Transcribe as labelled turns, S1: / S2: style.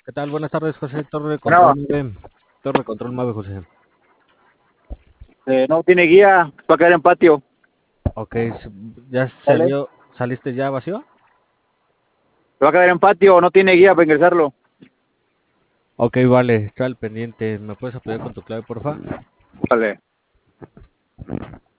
S1: ¿Qué tal? Buenas tardes, José. Torre de
S2: Bueno,
S1: control 9. Torre de control 9, José.
S2: no tiene guía, va a quedar en patio.
S1: Ok, ¿ya
S2: ¿Vale?
S1: salió? ¿Saliste ya vacío?
S2: Va a quedar en patio, no tiene guía para ingresarlo.
S1: Ok, vale, está al pendiente. ¿Me puedes apoyar con tu clave, porfa?
S2: Vale.